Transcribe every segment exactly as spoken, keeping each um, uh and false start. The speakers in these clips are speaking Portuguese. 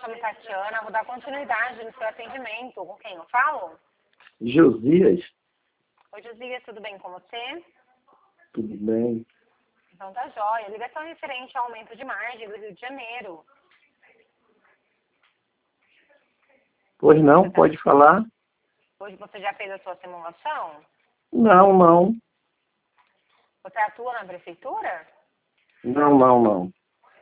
nome é Tatiana, vou dar continuidade no seu atendimento. Com quem eu falo? Josias, Oi, Josias, tudo bem com você? tudo bem? Então tá jóia. Ligação referente ao aumento de margem do Rio de Janeiro. Pois não, pode falar? Hoje você já fez a sua simulação? Não, não. Você atua na prefeitura? Não, não, não.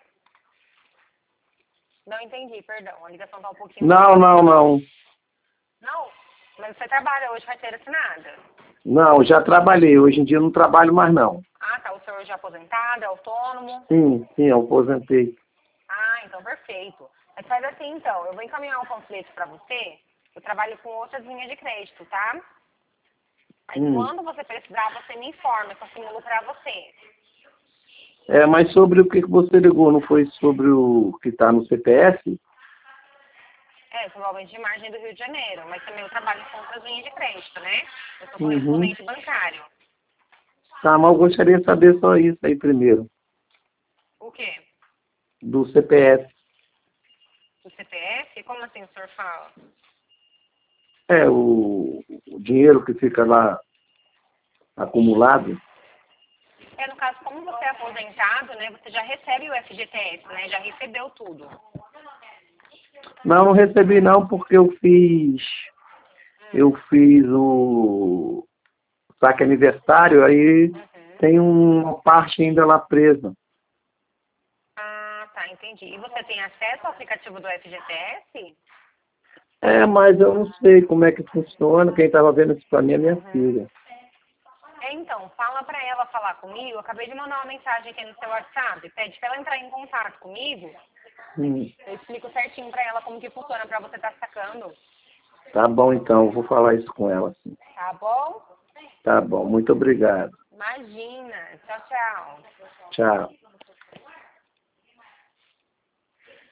Não entendi, perdão. A ligação tá um pouquinho... Não, não, não. Não? Mas você trabalha hoje, vai ter assinada? Não, já trabalhei. Hoje em dia eu não trabalho mais, não. Ah, tá. O senhor já é aposentado, é autônomo? Sim, sim, eu aposentei. Ah, então perfeito. Mas faz assim, então. Eu vou encaminhar um panfleto para você. Eu trabalho com outras linhas de crédito, tá? Aí Hum. quando você precisar, você me informa. Eu simulo para você. É, mas sobre o que que você ligou? Não foi sobre o que está no C P F? É, sobre o aumento de margem do Rio de Janeiro. Mas também eu trabalho com outras linhas de crédito, né? Eu sou Uhum. correspondente bancário. Tá, mas eu gostaria de saber só isso aí primeiro. O quê? Do C P F. O C P F? Como assim o senhor fala? É, o, o dinheiro que fica lá acumulado. É, no caso, como você é aposentado, né? Você já recebe o F G T S, né? Já recebeu tudo. Não, não recebi não, porque eu fiz... Eu fiz o saque aniversário, aí Uhum. tem uma parte ainda lá presa. Ah, tá, entendi. E você tem acesso ao aplicativo do F G T S? É, mas eu não sei como é que funciona. Quem estava vendo isso para mim é minha Uhum. filha. É, então, fala pra ela falar comigo. Eu acabei de mandar uma mensagem aqui no seu WhatsApp. Pede pra ela entrar em contato comigo. Hum, Eu explico certinho pra ela como que funciona pra você estar sacando. tá bom, então. Eu vou falar isso com ela. Sim. Tá bom? Tá bom. Muito obrigado. Imagina. Tchau, tchau. Tchau.